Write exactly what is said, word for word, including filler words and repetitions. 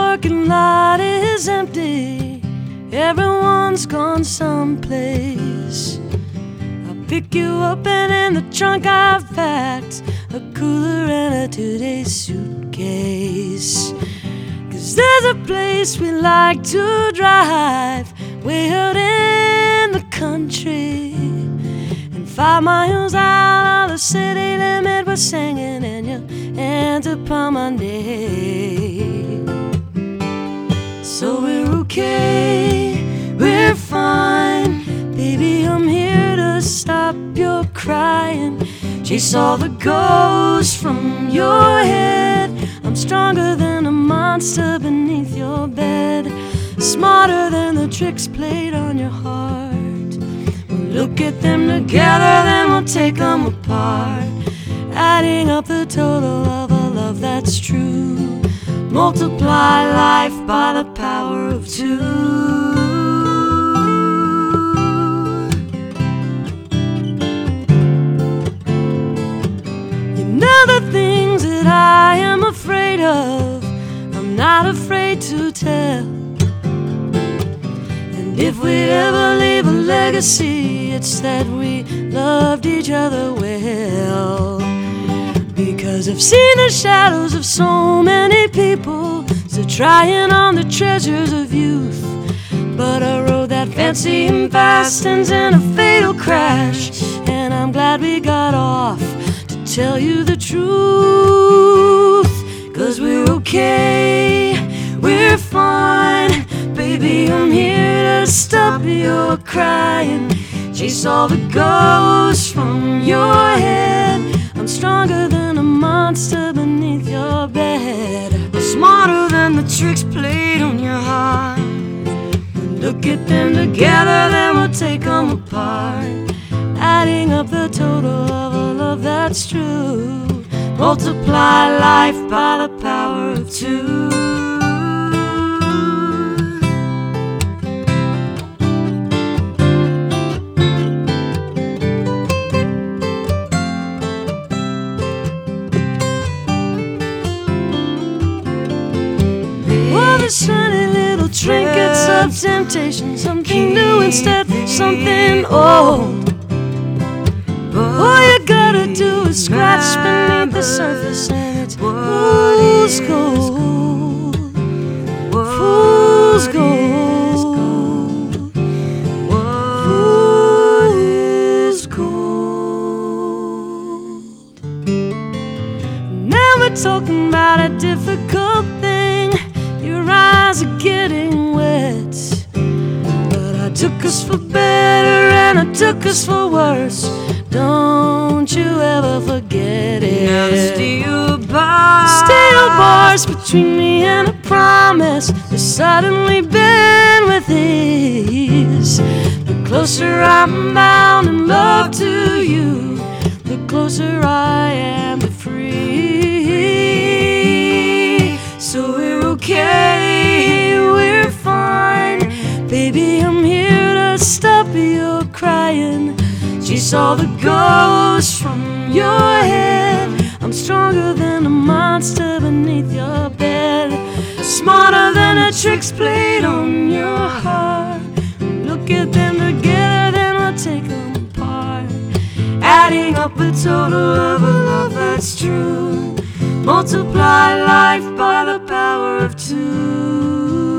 parking lot is empty, everyone's gone someplace. I'll pick you up and in the trunk I've packed a cooler and a two-day suitcase. Cause there's a place we like to drive way out in the country, and five miles out of the city limit we're singing in your hands upon Monday. So we're okay, we're fine, baby, I'm here to stop your crying, chase all the ghosts from your head. I'm stronger than a monster beneath your bed, smarter than the tricks played on your heart. We'll look at them together, then we'll take them apart, adding up the total of a love that's true. Multiply life by the power of two. You know the things that I am afraid of, I'm not afraid to tell. And if we ever leave a legacy, it's that we loved each other well. Because I've seen the shadows of so many people still trying on the treasures of youth, but I rode that fancy and fast ends in a fatal crash, and I'm glad we got off to tell you the truth. Cause we're okay, we're fine, baby, I'm here to stop your crying, chase all the ghosts from your head. I'm stronger than a monster beneath your bed, smarter than the tricks played on your heart. We'll look at them together, then we'll take them apart, adding up the total of a love that's true. Multiply life by the power of two. Shiny little trinkets of temptation, something new instead of something old. All you gotta do is scratch beneath the surface and it's fool's gold, fool's gold, fool's gold. Now we're talking about a difficult thing, your eyes are getting wet, but I took us for better and I took us for worse. Don't you ever forget it. Now the steel bars, steel bars between me and a promise has suddenly been with ease. The closer I'm bound in love to you, the closer I am to free. So we're okay, we're fine, baby, I'm here to stop your crying, chase all the ghosts from your head. I'm stronger than a monster beneath your bed, smarter than the tricks played on your heart. Look at them together, then we'll take them apart, adding up a total of a love that's true. Multiply life by the power of two.